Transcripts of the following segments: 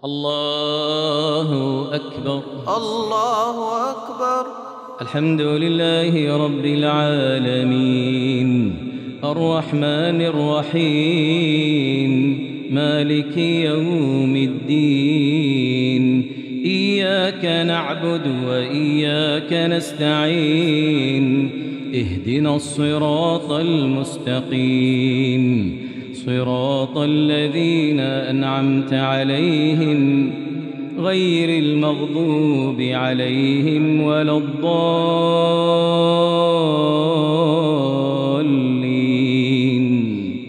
الله أكبر. الله أكبر. الحمد لله رب العالمين الرحمن الرحيم مالك يوم الدين. إياك نعبد وإياك نستعين. اهدنا الصراط المستقيم صراط الذين أنعمت عليهم غير المغضوب عليهم ولا الضالين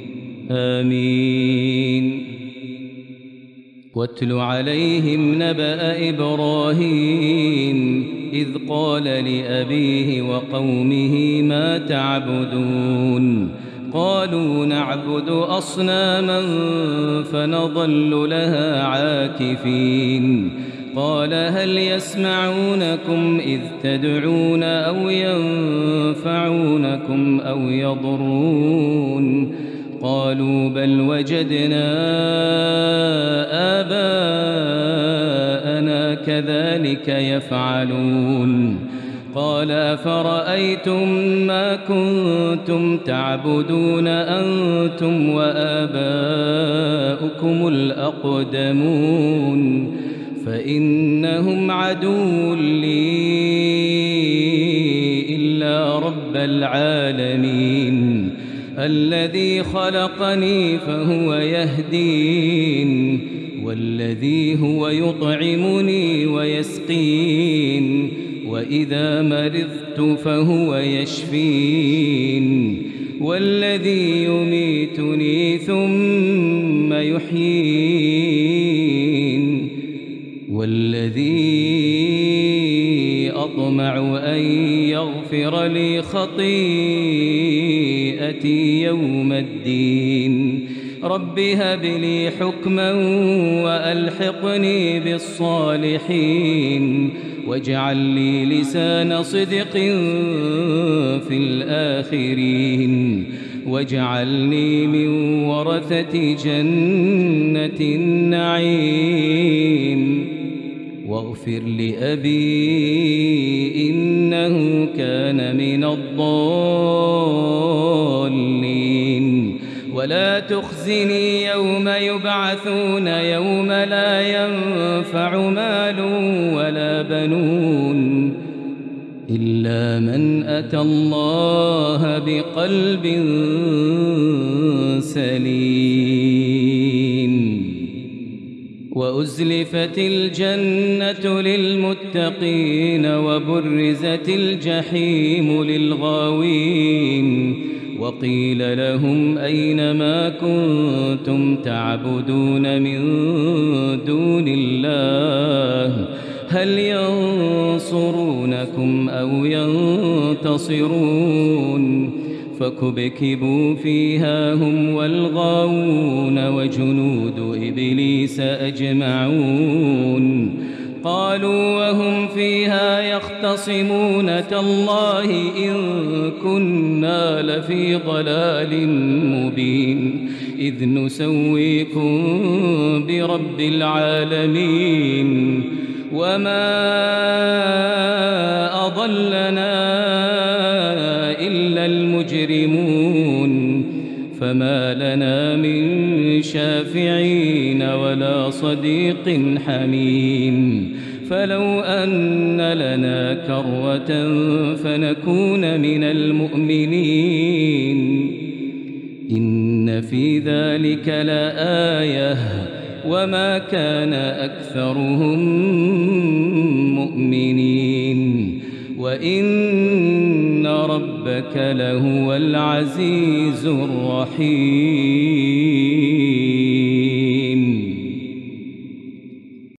آمين. واتل عليهم نبأ إبراهيم إذ قال لأبيه وقومه ما تعبدون قالوا نعبد أصناما فنظل لها عاكفين. قال هل يسمعونكم إذ تدعون أو ينفعونكم أو يضرون قالوا بل وجدنا آباءنا كذلك يفعلون. قال أفرأيتم ما كنتم تعبدون أنتم وآباؤكم الأقدمون فإنهم عدو لي إلا رب العالمين الذي خلقني فهو يهدين والذي هو يطعمني ويسقين وإذا مرضت فهو يشفين والذي يميتني ثم يحيين والذي أطمع أن يغفر لي خطيئتي يوم الدين. رب هب لي حكما وألحقني بالصالحين واجعل لي لسان صدق في الآخرين واجعلني من ورثة جنة النعيم. واغفر لأبي إنه كان من الضالين ولا تخزني يوم يبعثون يوم لا ينفع مال ولا بنون إلا من أتى الله بقلب سليم. وأزلفت الجنة للمتقين وبرزت الجحيم للغاوين وقيل لهم أين ما كنتم تعبدون من دون الله هل ينصرونكم أو ينتصرون فكبكبوا فيها هم والغاوون وجنود إبليس أجمعون. قالوا وهم فيها يختصمون تالله إن كنا لفي ضلال مبين إذ نسويكم برب العالمين وما أضلنا إلا المجرمون فما لنا من شافعين ولا صديق حميم. فلو أن لنا كرة فنكون من المؤمنين إن في ذلك لآية وما كان أكثرهم مؤمنين وإن ربك لهو العزيز الرحيم.